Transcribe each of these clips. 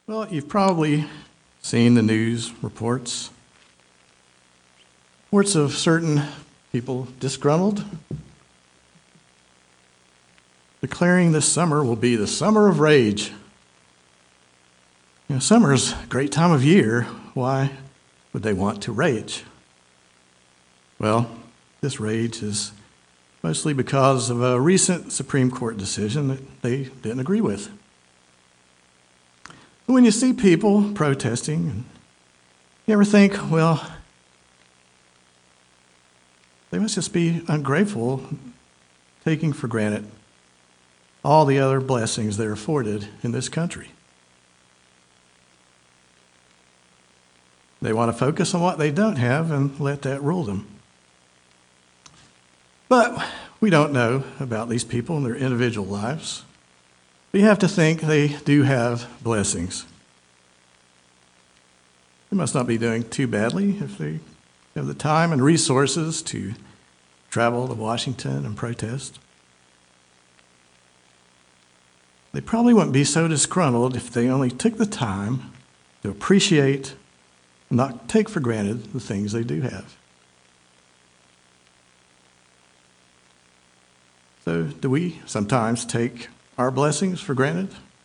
Well, you've probably seen the news reports. Reports of certain people disgruntled, declaring this summer will be the summer of rage. Summer's a great time of year. Why would they want to rage? Well, this rage is mostly because of a recent Supreme Court decision that they didn't agree with. When you see people protesting, you ever think, well, they must just be ungrateful, taking for granted all the other blessings they're afforded in this country. They want to focus on what they don't have and let that rule them. But we don't know about these people and their individual lives. We have to think they do have blessings. They must not be doing too badly if they have the time and resources to travel to Washington and protest. They probably wouldn't be so disgruntled if they only took the time to appreciate and not take for granted the things they do have. So, do we sometimes take our blessings for granted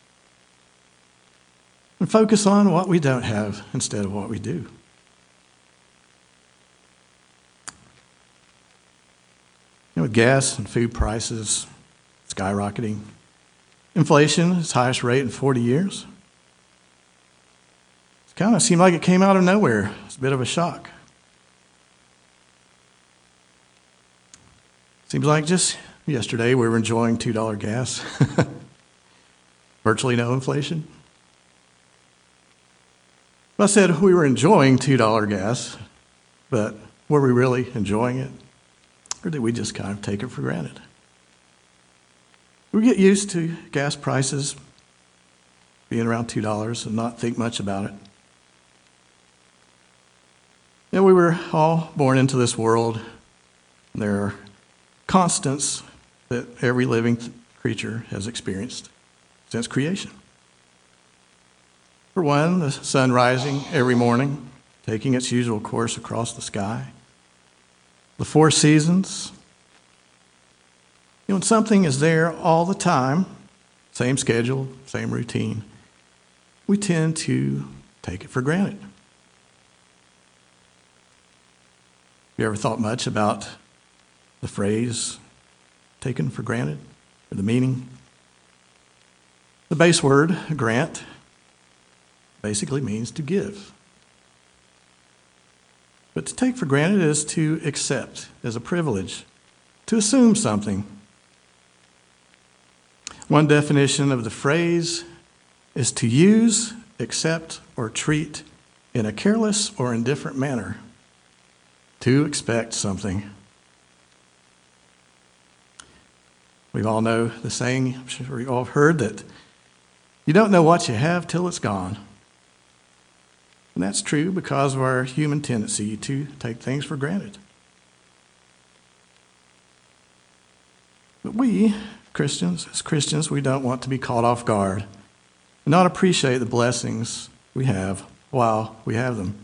and focus on what we don't have instead of what we do? With gas and food prices skyrocketing, inflation at its highest rate in 40 years, it kind of seemed like it came out of nowhere. It's a bit of a shock. Seems like just yesterday we were enjoying $2 gas. Virtually no inflation. I said we were enjoying $2 gas, but were we really enjoying it? Or did we just kind of take it for granted? We get used to gas prices being around $2 and not think much about it. We were all born into this world. There are constants that every living creature has experienced since creation. For one, the sun rising every morning, taking its usual course across the sky. The 4 seasons. When something is there all the time, same schedule, same routine, we tend to take it for granted. Have you ever thought much about the phrase taken for granted, or the meaning? The base word, grant, basically means to give. But to take for granted is to accept as a privilege, to assume something. One definition of the phrase is to use, accept, or treat in a careless or indifferent manner. To expect something. We all know the saying, I'm sure we all have heard that you don't know what you have till it's gone. And that's true because of our human tendency to take things for granted. But we, as Christians, we don't want to be caught off guard and not appreciate the blessings we have while we have them.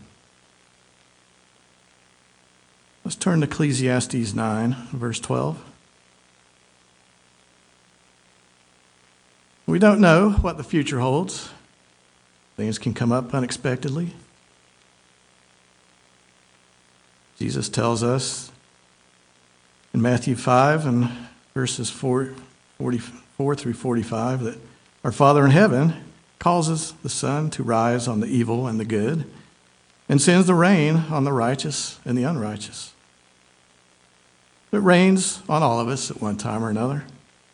Let's turn to Ecclesiastes 9, verse 12. We don't know what the future holds. Things can come up unexpectedly. Jesus tells us in Matthew 5 and verses 44 through 45 that our Father in heaven causes the sun to rise on the evil and the good and sends the rain on the righteous and the unrighteous. It rains on all of us at one time or another.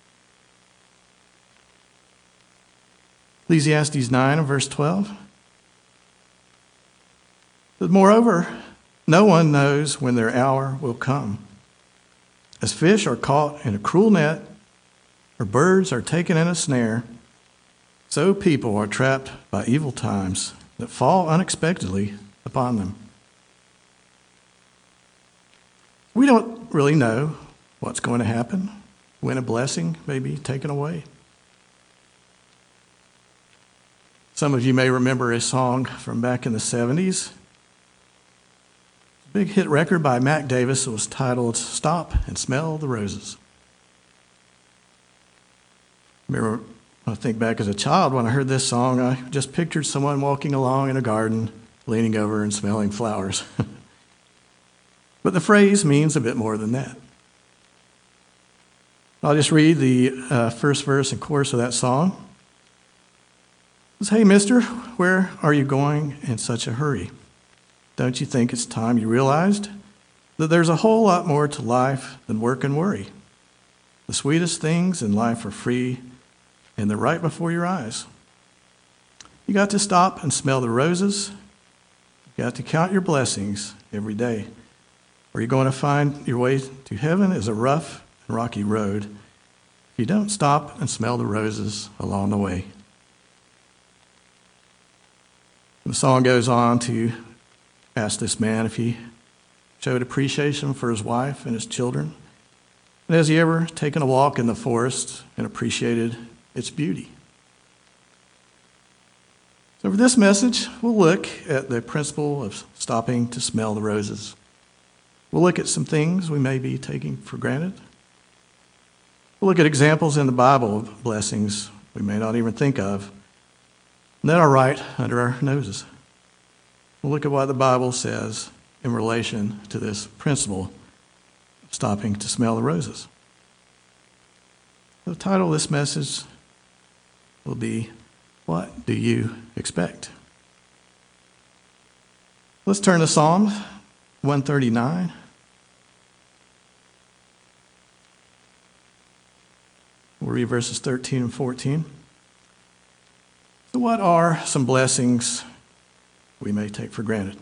Ecclesiastes 9 and verse 12. But moreover, no one knows when their hour will come. As fish are caught in a cruel net, or birds are taken in a snare, so people are trapped by evil times that fall unexpectedly upon them. We don't really know what's going to happen, when a blessing may be taken away. Some of you may remember a song from back in the 70s. A big hit record by Mac Davis. It was titled Stop and Smell the Roses. Remember, I think back as a child when I heard this song, I just pictured someone walking along in a garden, leaning over and smelling flowers. But the phrase means a bit more than that. I'll just read the first verse and chorus of that song. It says, "Hey, mister, where are you going in such a hurry? Don't you think it's time you realized that there's a whole lot more to life than work and worry? The sweetest things in life are free, and they're right before your eyes. You got to stop and smell the roses. You got to count your blessings every day. Or you're going to find your way to heaven is a rough and rocky road if you don't stop and smell the roses along the way." And the song goes on to ask this man if he showed appreciation for his wife and his children, and has he ever taken a walk in the forest and appreciated its beauty. So for this message, we'll look at the principle of stopping to smell the roses. We'll look at some things we may be taking for granted. We'll look at examples in the Bible of blessings we may not even think of, and that are right under our noses. We'll look at what the Bible says in relation to this principle of stopping to smell the roses. The title of this message will be, "What Do You Expect?" Let's turn to Psalm 139. We'll read verses 13 and 14. So what are some blessings we may take for granted?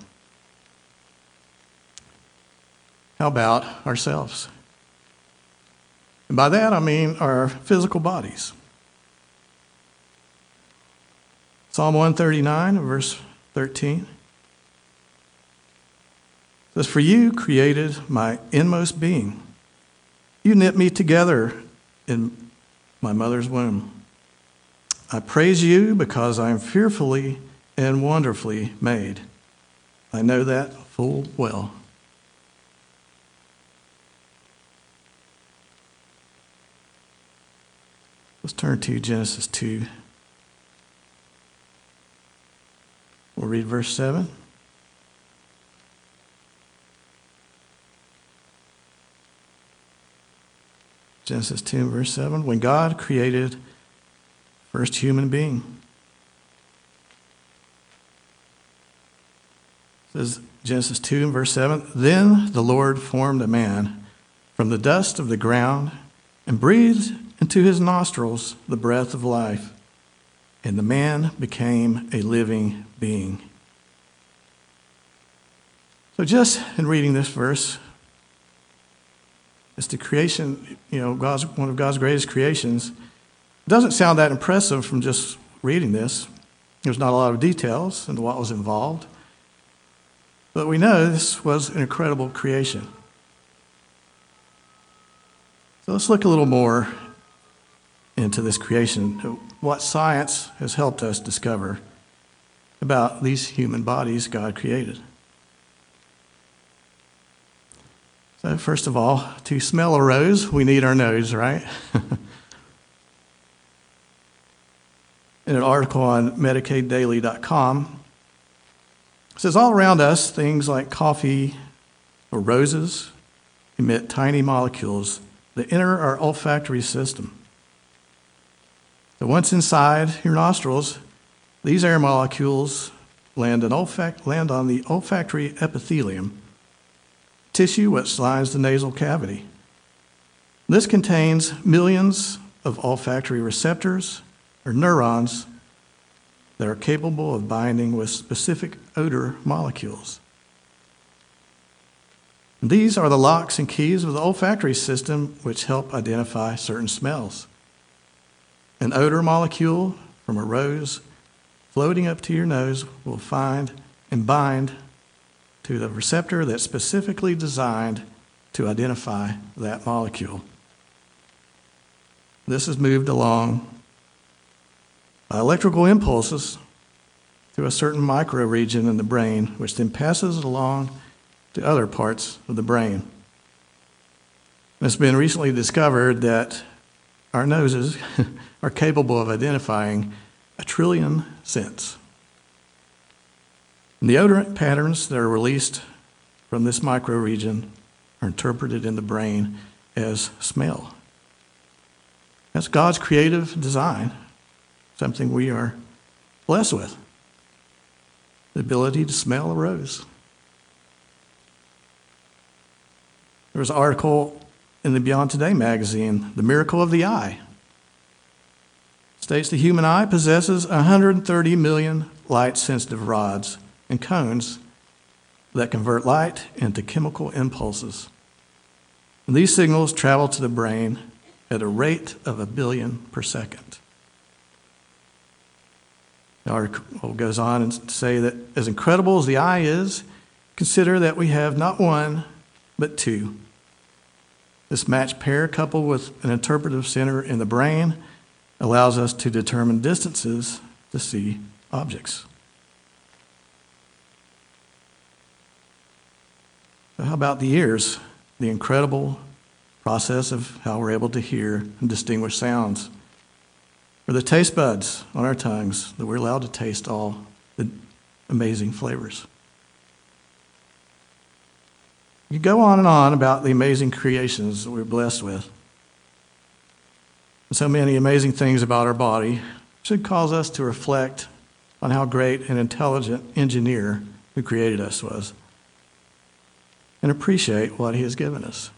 How about ourselves? And by that I mean our physical bodies. Psalm 139, verse 13 says, "For you created my inmost being. You knit me together in my mother's womb. I praise you because I am fearfully and wonderfully made. I know that full well." Let's turn to Genesis 2. We'll read verse 7. Genesis 2, verse 7. When God created first human being, it says Genesis 2, verse 7, "Then the Lord formed a man from the dust of the ground and breathed into his nostrils the breath of life, and the man became a living being." So just in reading this verse, it's the creation, one of God's greatest creations. It doesn't sound that impressive from just reading this. There's not a lot of details into what was involved. But we know this was an incredible creation. So let's look a little more into this creation, what science has helped us discover about these human bodies God created. So first of all, to smell a rose, we need our nose, right? In an article on MedicaidDaily.com, it says all around us, things like coffee or roses emit tiny molecules that enter our olfactory system. So once inside your nostrils, these air molecules land on the olfactory epithelium, tissue which lines the nasal cavity. This contains millions of olfactory receptors or neurons that are capable of binding with specific odor molecules. And these are the locks and keys of the olfactory system which help identify certain smells. An odor molecule from a rose floating up to your nose will find and bind to the receptor that's specifically designed to identify that molecule. This is moved along by electrical impulses to a certain microregion in the brain, which then passes along to other parts of the brain. It's been recently discovered that our noses are capable of identifying 1 trillion scents. And the odorant patterns that are released from this microregion are interpreted in the brain as smell. That's God's creative design, something we are blessed with, the ability to smell a rose. There was an article in the Beyond Today magazine, The Miracle of the Eye. It states the human eye possesses 130 million light-sensitive rods and cones that convert light into chemical impulses. And these signals travel to the brain at a rate of 1 billion per second. The article goes on to say that as incredible as the eye is, consider that we have not one, but two. This matched pair, coupled with an interpretive center in the brain, allows us to determine distances to see objects. So how about the ears? The incredible process of how we're able to hear and distinguish sounds. Or the taste buds on our tongues, that we're allowed to taste all the amazing flavors. You go on and on about the amazing creations that we're blessed with. And so many amazing things about our body should cause us to reflect on how great an intelligent engineer who created us was, and appreciate what he has given us.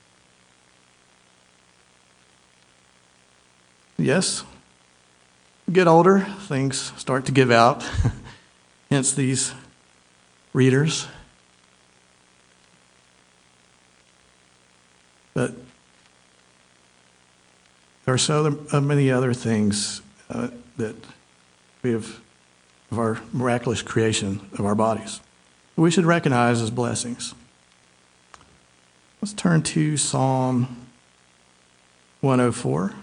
Yes, we get older, things start to give out, hence these readers. But there are so many other things that we have of our miraculous creation of our bodies that we should recognize as blessings. Let's turn to Psalm 104.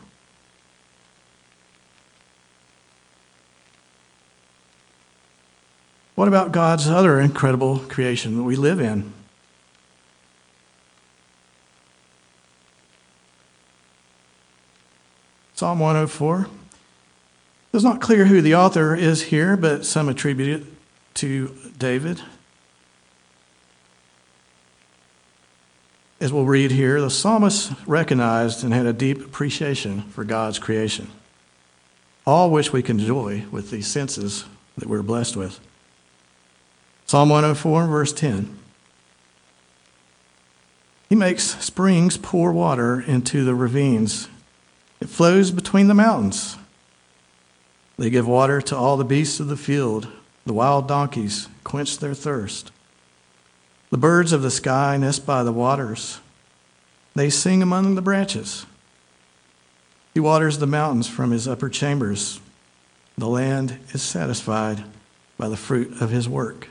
What about God's other incredible creation that we live in? Psalm 104. It's not clear who the author is here, but some attribute it to David. As we'll read here, the psalmist recognized and had a deep appreciation for God's creation, all which we can enjoy with these senses that we're blessed with. Psalm 104, verse 10. He makes springs pour water into the ravines. It flows between the mountains. They give water to all the beasts of the field. The wild donkeys quench their thirst. The birds of the sky nest by the waters. They sing among the branches. He waters the mountains from his upper chambers. The land is satisfied by the fruit of his work.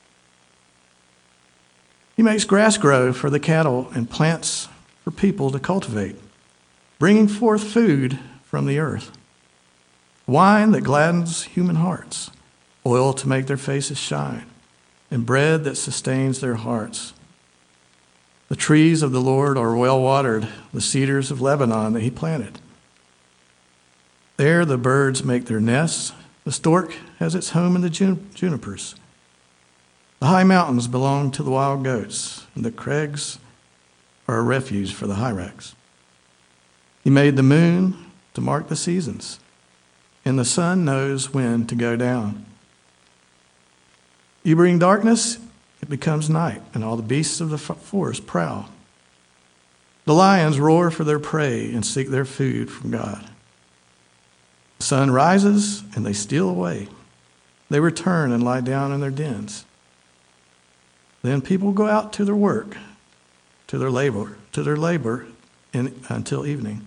He makes grass grow for the cattle and plants for people to cultivate, bringing forth food from the earth, wine that gladdens human hearts, oil to make their faces shine, and bread that sustains their hearts. The trees of the Lord are well watered, the cedars of Lebanon that he planted. There the birds make their nests. The stork has its home in the junipers. The high mountains belong to the wild goats, and the crags are a refuge for the hyrax. He made the moon to mark the seasons, and the sun knows when to go down. You bring darkness, it becomes night, and all the beasts of the forest prowl. The lions roar for their prey and seek their food from God. The sun rises, and they steal away. They return and lie down in their dens. Then people go out to their work, to their labor until evening.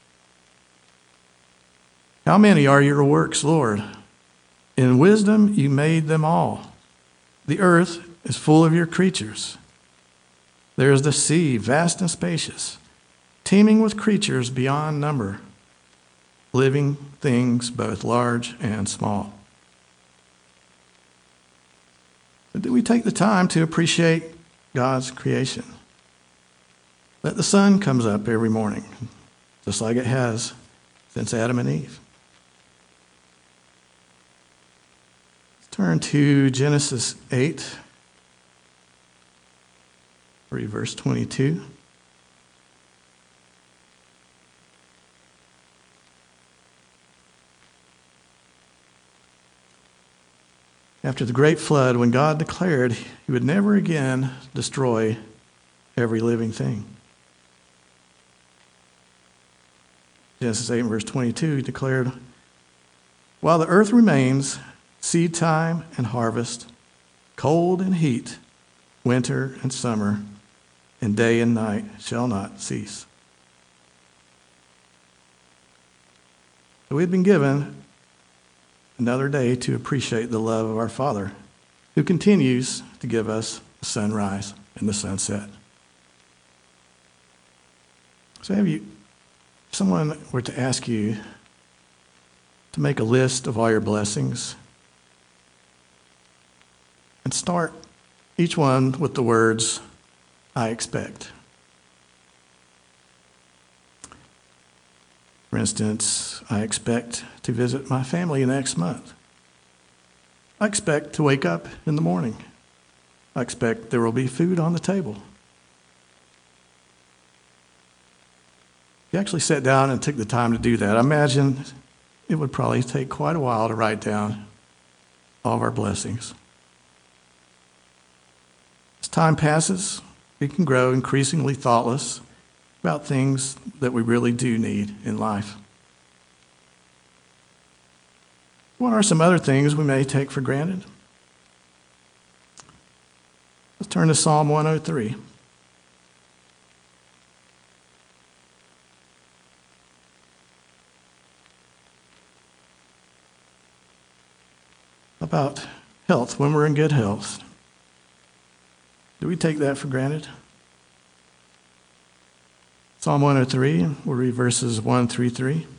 How many are your works, Lord? In wisdom you made them all. The earth is full of your creatures. There is the sea, vast and spacious, teeming with creatures beyond number, living things both large and small. But do we take the time to appreciate God's creation? That the sun comes up every morning, just like it has since Adam and Eve. Let's turn to Genesis 8, read verse 22. After the great flood, when God declared he would never again destroy every living thing. Genesis 8 verse 22 declared, while the earth remains, seed time and harvest, cold and heat, winter and summer, and day and night shall not cease. So we've been given another day to appreciate the love of our Father, who continues to give us the sunrise and the sunset. So if someone were to ask you to make a list of all your blessings and start each one with the words, I expect. For instance, I expect to visit my family next month. I expect to wake up in the morning. I expect there will be food on the table. If you actually sat down and took the time to do that, I imagine it would probably take quite a while to write down all of our blessings. As time passes, we can grow increasingly thoughtless about things that we really do need in life. What are some other things we may take for granted? Let's turn to Psalm 103. About health, when we're in good health. Do we take that for granted? Psalm 103, we'll read verses 1 through 3. It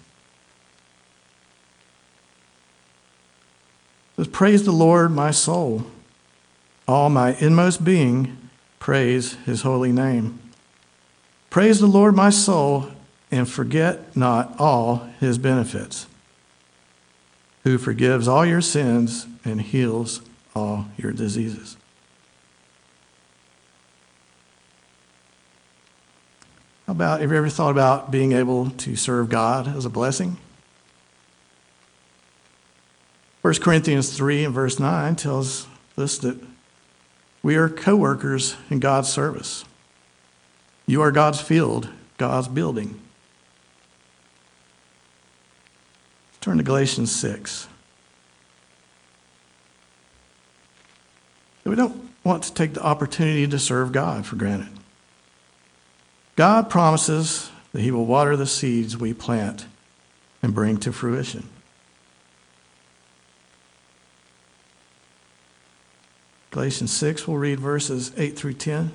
says, praise the Lord, my soul. All my inmost being, praise his holy name. Praise the Lord, my soul, and forget not all his benefits, who forgives all your sins and heals all your diseases. Have you ever thought about being able to serve God as a blessing? 1 Corinthians 3 and verse 9 tells us that we are co-workers in God's service. You are God's field, God's building. Let's turn to Galatians 6. We don't want to take the opportunity to serve God for granted. God promises that he will water the seeds we plant and bring to fruition. Galatians 6, we'll read verses 8 through 10.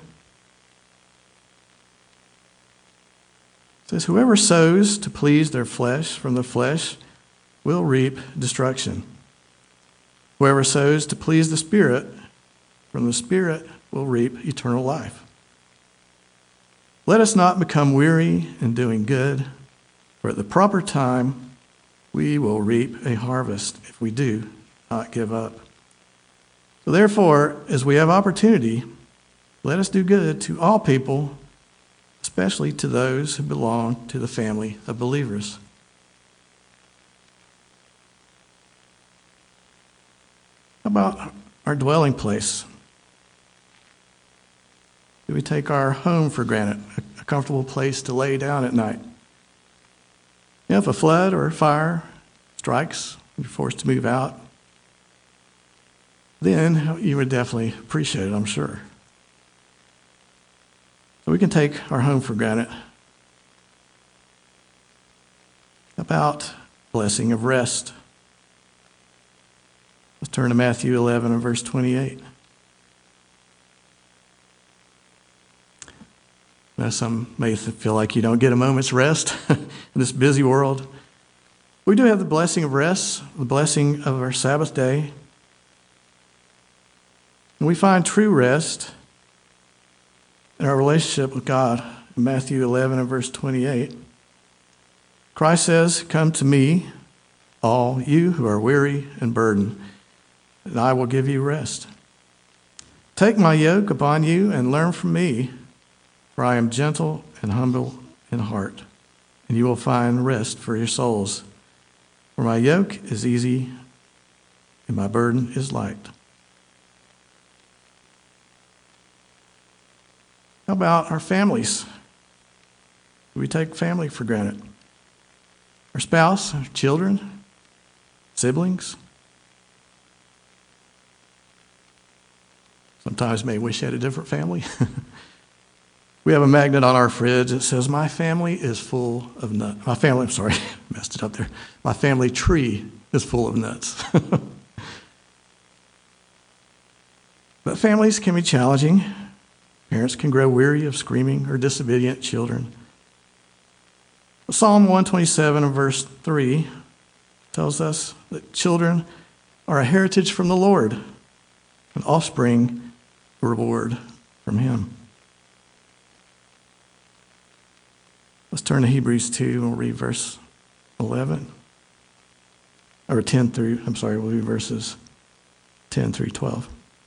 It says, whoever sows to please their flesh from the flesh will reap destruction. Whoever sows to please the Spirit from the Spirit will reap eternal life. Let us not become weary in doing good, for at the proper time we will reap a harvest if we do not give up. So therefore, as we have opportunity, let us do good to all people, especially to those who belong to the family of believers. How about our dwelling place? Do we take our home for granted, a comfortable place to lay down at night? If a flood or a fire strikes, you're forced to move out, then you would definitely appreciate it, I'm sure. So we can take our home for granted. About blessing of rest. Let's turn to Matthew 11 and verse 28. Now, some may feel like you don't get a moment's rest in this busy world. We do have the blessing of rest, the blessing of our Sabbath day. And we find true rest in our relationship with God. In Matthew 11 and verse 28, Christ says, "Come to me, all you who are weary and burdened, and I will give you rest. Take my yoke upon you and learn from me, for I am gentle and humble in heart, and you will find rest for your souls. For my yoke is easy and my burden is light." How about our families? Do we take family for granted? Our spouse, our children, siblings? Sometimes may wish you had a different family. We have a magnet on our fridge that says, "My family is full of nuts." Messed it up there. My family tree is full of nuts. But families can be challenging. Parents can grow weary of screaming or disobedient children. Psalm 127 and verse 3 tells us that children are a heritage from the Lord, an offspring a reward from him. Let's turn to Hebrews 2 and we'll read verse 11. We'll read verses 10 through 12.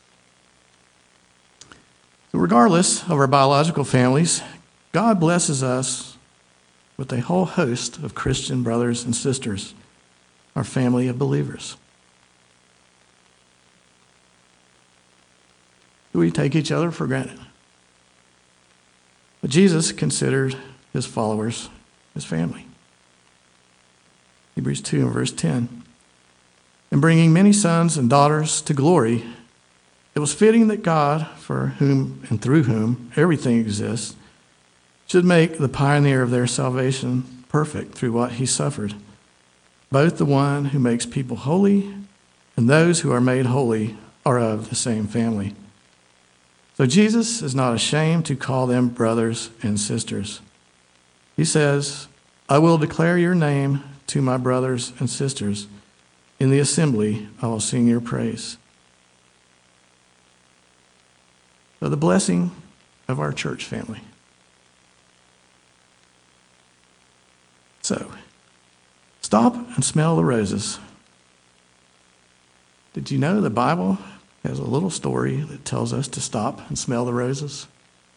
So regardless of our biological families, God blesses us with a whole host of Christian brothers and sisters, our family of believers. Do we take each other for granted? But Jesus considered his followers his family. Hebrews 2 and verse 10. "In bringing many sons and daughters to glory, it was fitting that God, for whom and through whom everything exists, should make the pioneer of their salvation perfect through what he suffered. Both the one who makes people holy and those who are made holy are of the same family. So Jesus is not ashamed to call them brothers and sisters. He says, 'I will declare your name to my brothers and sisters. In the assembly, I will sing your praise.'" So the blessing of our church family. So, stop and smell the roses. Did you know the Bible has a little story that tells us to stop and smell the roses?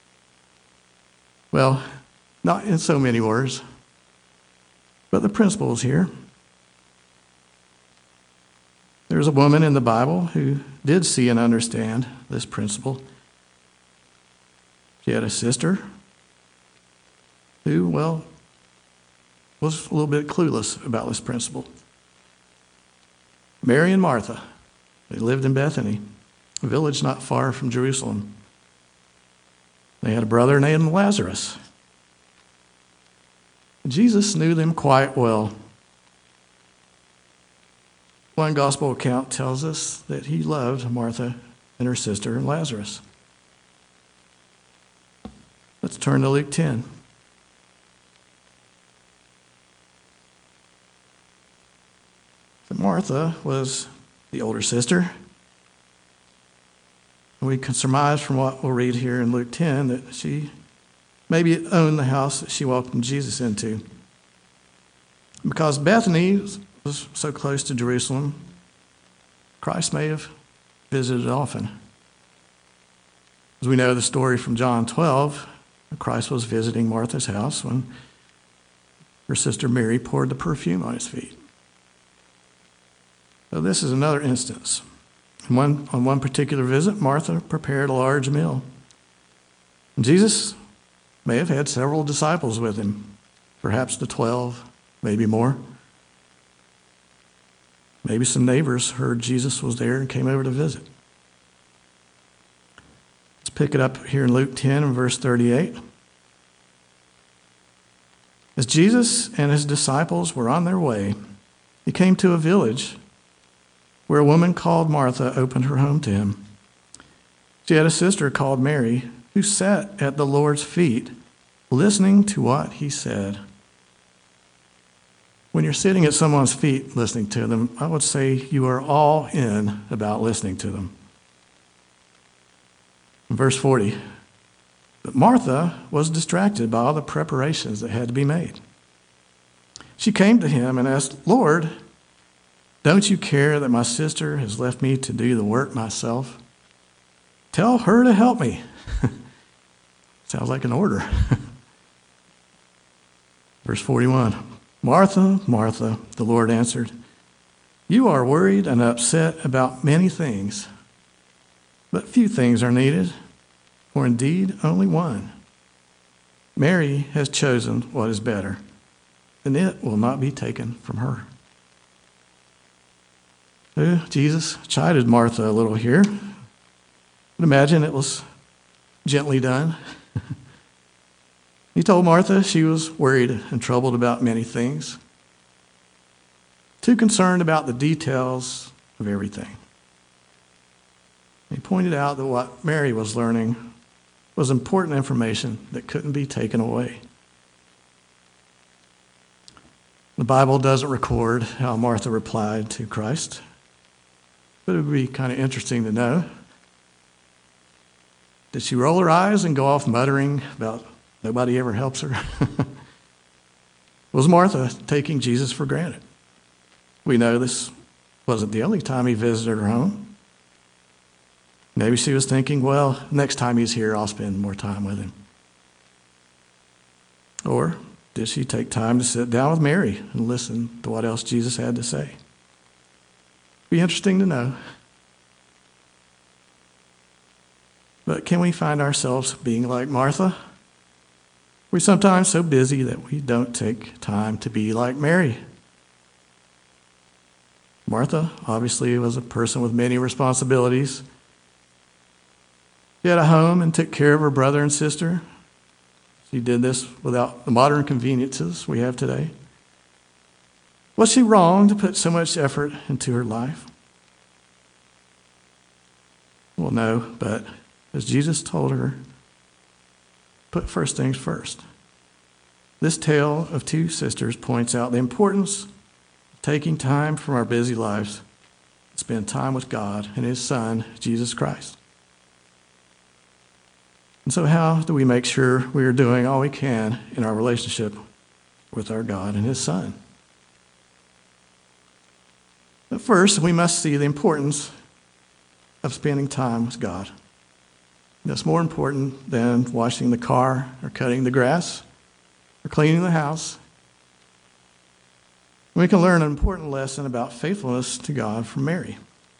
Well, not in so many words, but the principle is here. There's a woman in the Bible who did see and understand this principle. She had a sister who, was a little bit clueless about this principle. Mary and Martha, they lived in Bethany, a village not far from Jerusalem. They had a brother named Lazarus. Jesus knew them quite well. One gospel account tells us that he loved Martha and her sister and Lazarus. Let's turn to Luke 10. Martha was the older sister. We can surmise from what we'll read here in Luke 10 that she maybe owned the house that she welcomed Jesus into. Because Bethany was so close to Jerusalem, Christ may have visited often. As we know the story from John 12, Christ was visiting Martha's house when her sister Mary poured the perfume on his feet. So this is another instance. On one particular visit, Martha prepared a large meal. And Jesus may have had several disciples with him, perhaps the 12, maybe more. Maybe some neighbors heard Jesus was there and came over to visit. Let's pick it up here in Luke 10 and verse 38. As Jesus and his disciples were on their way, he came to a village where a woman called Martha opened her home to him. She had a sister called Mary who sat at the Lord's feet listening to what he said. When you're sitting at someone's feet listening to them, I would say you are all in about listening to them. Verse 40. But Martha was distracted by all the preparations that had to be made. She came to him and asked, Lord, don't you care that my sister has left me to do the work myself? Tell her to help me. Sounds like an order. Verse 41. Martha, Martha, the Lord answered, you are worried and upset about many things, but few things are needed, or indeed only one. Mary has chosen what is better, and it will not be taken from her. So Jesus chided Martha a little here. But imagine it was gently done. He told Martha she was worried and troubled about many things, too concerned about the details of everything. He pointed out that what Mary was learning was important information that couldn't be taken away. The Bible doesn't record how Martha replied to Christ, but it would be kind of interesting to know. Did she roll her eyes and go off muttering about nobody ever helps her? Was Martha taking Jesus for granted? We know this wasn't the only time he visited her home. Maybe she was thinking, well, next time he's here, I'll spend more time with him. Or did she take time to sit down with Mary and listen to what else Jesus had to say? Be interesting to know. But can we find ourselves being like Martha? We're sometimes so busy that we don't take time to be like Mary. Martha obviously was a person with many responsibilities. She had a home and took care of her brother and sister. She did this without the modern conveniences we have today. Was she wrong to put so much effort into her life? Well, no, but as Jesus told her, put first things first. This tale of two sisters points out the importance of taking time from our busy lives to spend time with God and his Son, Jesus Christ. And so how do we make sure we are doing all we can in our relationship with our God and his Son? But first, we must see the importance of spending time with God. That's more important than washing the car or cutting the grass or cleaning the house. We can learn an important lesson about faithfulness to God from Mary.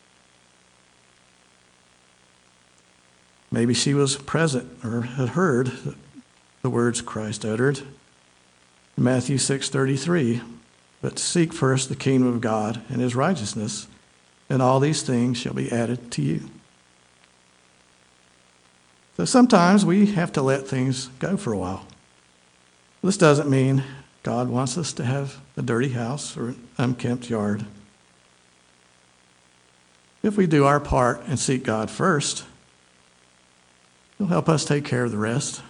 Maybe she was present or had heard the words Christ uttered in Matthew 6:33, but seek first the kingdom of God and his righteousness, and all these things shall be added to you. So sometimes we have to let things go for a while. This doesn't mean God wants us to have a dirty house or an unkempt yard. If we do our part and seek God first, he'll help us take care of the rest.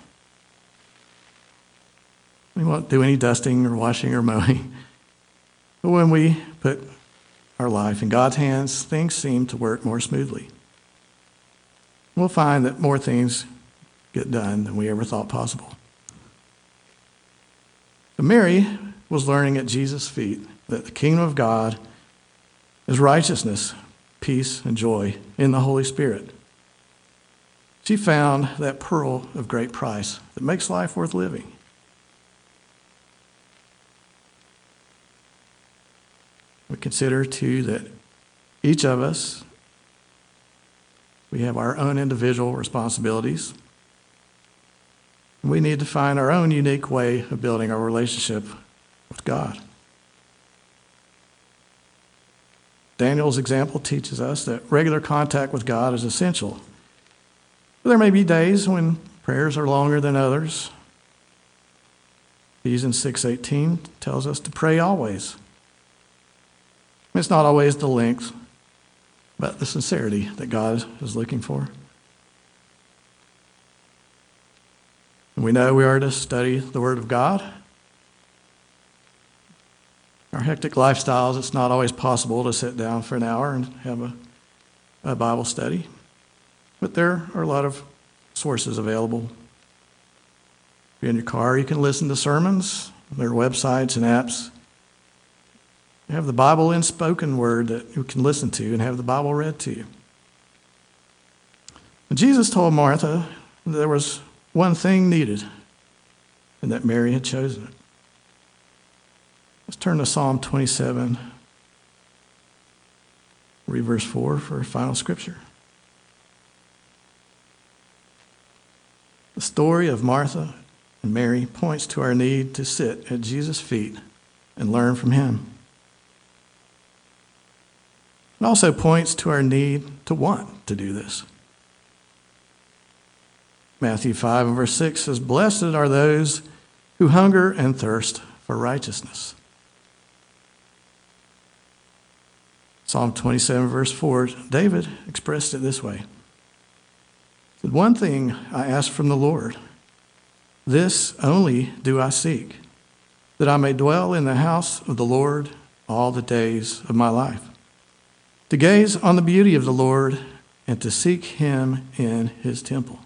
We won't do any dusting or washing or mowing. But when we put our life in God's hands, things seem to work more smoothly. We'll find that more things get done than we ever thought possible. But Mary was learning at Jesus' feet that the kingdom of God is righteousness, peace, and joy in the Holy Spirit. She found that pearl of great price that makes life worth living. We consider, too, that each of us, we have our own individual responsibilities. We need to find our own unique way of building our relationship with God. Daniel's example teaches us that regular contact with God is essential. But there may be days when prayers are longer than others. Ephesians 6:18 tells us to pray always. It's not always the length, but the sincerity that God is looking for. And we know we are to study the Word of God. Our hectic lifestyles, it's not always possible to sit down for an hour and have a Bible study. But there are a lot of sources available. If you're in your car, you can listen to sermons. There are websites and apps. You have the Bible in spoken word that you can listen to and have the Bible read to you. And Jesus told Martha there was one thing needed and that Mary had chosen it. Let's turn to Psalm 27, read verse 4 for final scripture. The story of Martha and Mary points to our need to sit at Jesus' feet and learn from him. It also points to our need to want to do this. Matthew 5 and verse 6 says, "Blessed are those who hunger and thirst for righteousness." Psalm 27 verse 4, David expressed it this way. He said, "One thing I ask from the Lord, this only do I seek, that I may dwell in the house of the Lord all the days of my life, to gaze on the beauty of the Lord and to seek him in his temple."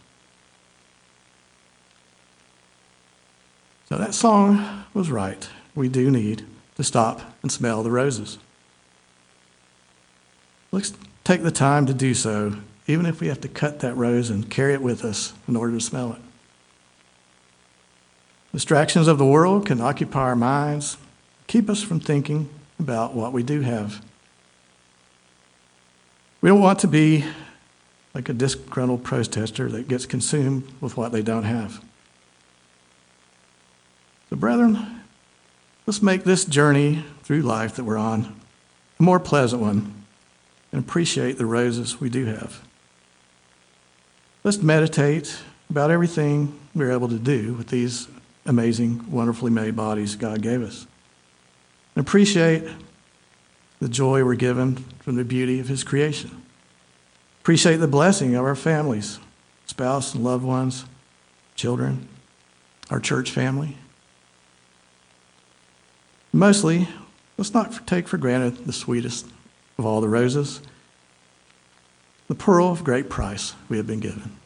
So that song was right. We do need to stop and smell the roses. Let's take the time to do so, even if we have to cut that rose and carry it with us in order to smell it. Distractions of the world can occupy our minds, keep us from thinking about what we do have. We don't want to be like a disgruntled protester that gets consumed with what they don't have. So, brethren, let's make this journey through life that we're on a more pleasant one and appreciate the roses we do have. Let's meditate about everything we're able to do with these amazing, wonderfully made bodies God gave us. And appreciate the joy we're given from the beauty of his creation. Appreciate the blessing of our families, spouse and loved ones, children, our church family. Mostly, let's not take for granted the sweetest of all the roses, the pearl of great price we have been given.